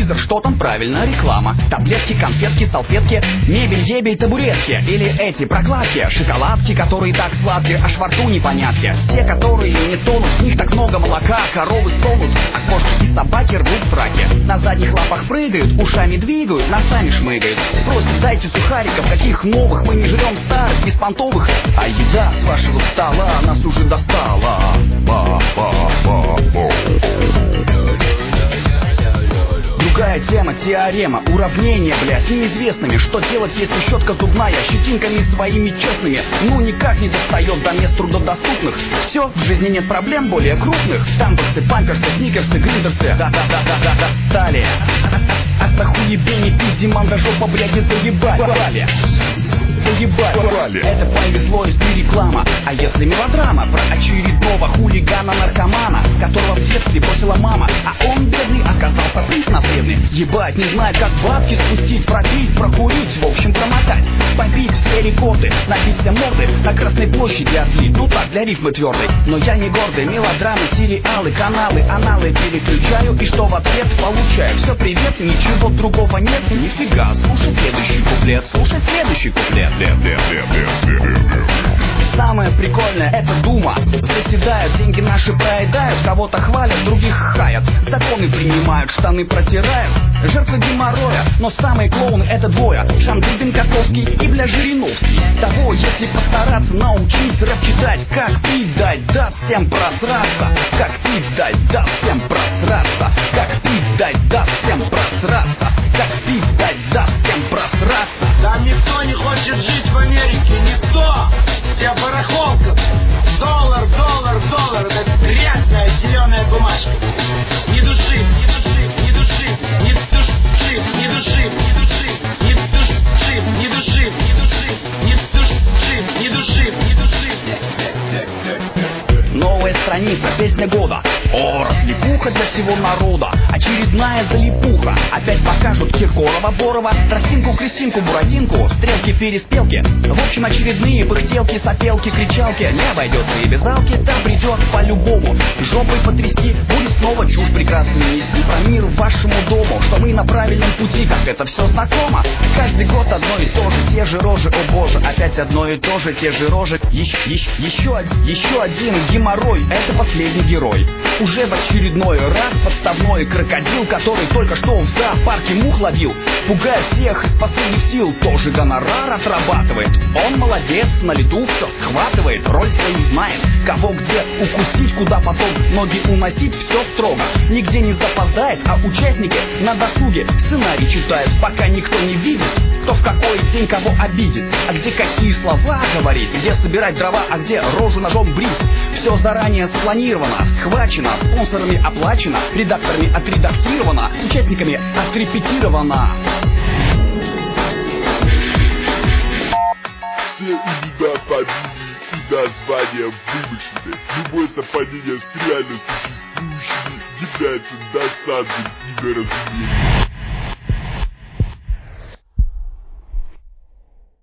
телевизор, что там правильно, реклама. Таблетки, конфетки, салфетки, мебель, ебель, табуретки. Или эти прокладки, шоколадки, которые так сладкие, аж во рту непонятки. Те, которые не тонут, в них так много молока. Коровы стонут, а кошки и собаки рвут траки. На задних лапах прыгают, ушами двигают, носами шмыгают. Просят, дайте сухариков, каких новых, мы не жрем старых, беспонтовых. А еда с вашего стола нас уже достала. Другая тема, теорема, уравнение, блядь, с неизвестными. Что делать, если щетка зубная щетинками своими честными ну никак не достает до мест трудодоступных? Все, в жизни нет проблем более крупных. Тамперсы, памперсы, сникерсы, гриндерсы, да-да-да-да-да, достали. От охуебений пизди манда жопа, блядь, заебали. Это повезло, если реклама. А если мелодрама про очередного хулигана-наркомана, которого в детстве бросила мама, а он, бедный, оказался принц наследный. Ебать, не знает, как бабки спустить, пропить, прокурить, в общем, промотать, побить все рекорды, набить все морды, на Красной площади отлить. Ну так, для рифмы твердой. Но я не гордый, мелодрамы, сериалы, каналы, аналы переключаю, и что в ответ получаю? Все, привет, ничего другого нет, нифига. Слушай следующий куплет, слушай следующий куплет. Самое прикольное — это дума. Заседают, деньги наши проедают, кого-то хвалят, других хаят, законы принимают, штаны протирают. Жертвы геморроя, но самые клоуны — это двое: Шандыбин, Котовский и, бля, Жириновский. Того, если постараться, научить рэп читать, как пить дать, даст всем просраться. Как пить дать, даст всем просраться. Как пить дать, даст всем просраться. Как пить дать, даст всем просраться. Там никто не хочет жить в Америке, никто. Я барахолка. Доллар, доллар, доллар. Это грязная зеленая бумажка. Ни души, ни души, ни души, ни души, ни души, ни души, ни души, ни души, ни души, ни души, ни души. Новая страница, песня года. О, развлекуха для всего народа. Очередная залипуха. Опять покажут Киркорова, Борова, Тростинку, Кристинку, Буратинку, стрелки, переспелки. В общем, очередные пыхтелки, сопелки, кричалки. Не обойдется и без алки, да придет по-любому. Жопой потрясти, будет снова чушь прекрасную нести про мир вашему дому. Что мы на правильном пути, как это все знакомо. Каждый год одно и то же, те же рожи, о боже. Опять одно и то же, те же рожи. Еще один геморрой, это последний герой. Уже в очередной раз подставной крокодил, который только что в зоопарке мух ловил. Пугает всех из последних сил, тоже гонорар отрабатывает. Он молодец, на лету все схватывает, роль свою знает. Кого где укусить, куда потом ноги уносить, все строго. Нигде не запоздает, а участники на досуге сценарий читают, пока никто не видит, кто в какой день кого обидит. А где какие слова говорить, где собирать дрова, а где рожу ножом брить. Все заранее спланировано, схвачено, спонсорами оплачено, редакторами отредактировано, участниками отрепетировано. Все имена, фамилии и названия вымышлены. Любое совпадение с реально существующими является досадным недоразумением.